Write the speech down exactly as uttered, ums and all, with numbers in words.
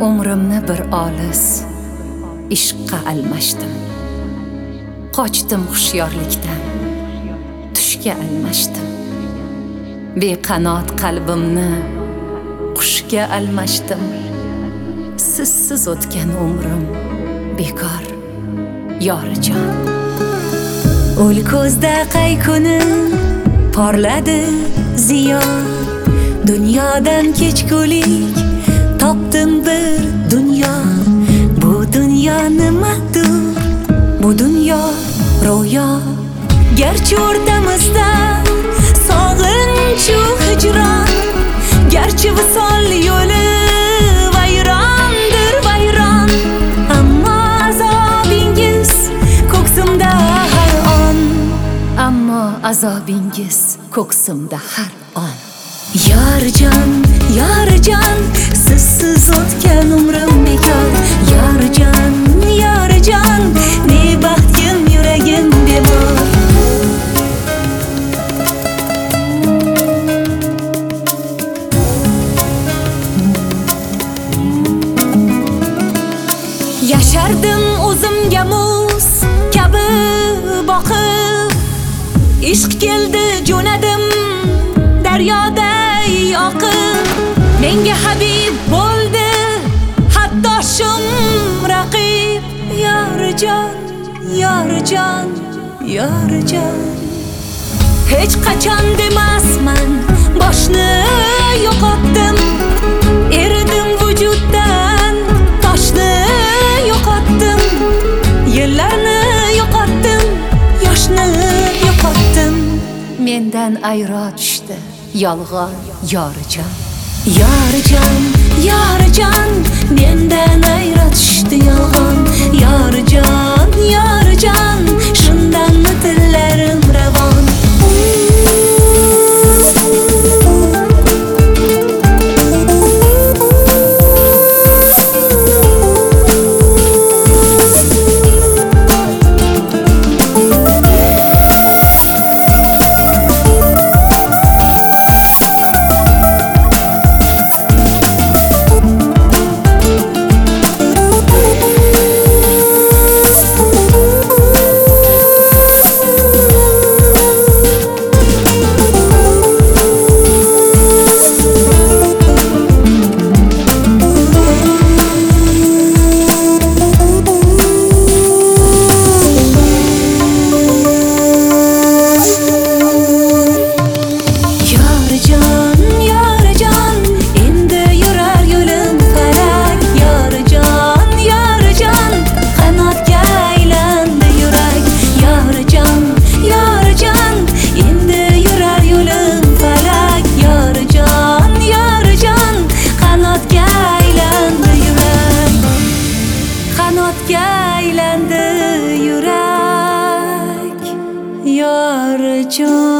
Umrimni bir olis ishqqa almashdim. Qochdim hushyorlikdan, tushga almashdim. Beqanot qalbimni qushga almashdim. Sizsiz o'tgan umrim bekor, yorijon. O'l ko'zda qay kuni porladi ziyo. Dunyodan kechgulik topdim bir dunyo. Bu dunyo nimadir? Bu dunyo ro'yo. Garchi o'rtamizda sog'inchu hijron, garchi visol yo'li vayrondir vayron, ammo azobingiz ko'ksimda har on, ammo azobingiz ko'ksimda har on. Yorjon, yorjon, sizsiz o'tgan umrim bekor. Yorjon, yorjon, ne baxtkim yuragim bemor. Yashardim o'zimga muz kabi boqib, ishq keldi jo'nadim daryoday oqib. Menga habib bo'ldi haddoshim raqib. Yorjon, yorjon, yorjon, hech qachon demasman boshni yo'qotdim. Eridim vujuddan, toshni yo'qotdim. Yillarni yo'qotdim, yoshni yo'qotdim. Mendan ayro tushdi yolg'on yorjon. Yorjon, yorjon, mendan ayro tushdi yolg'on. Yorjon, yorjon, shundanmi tillarim ravon. Aylandi yurak, yorjon.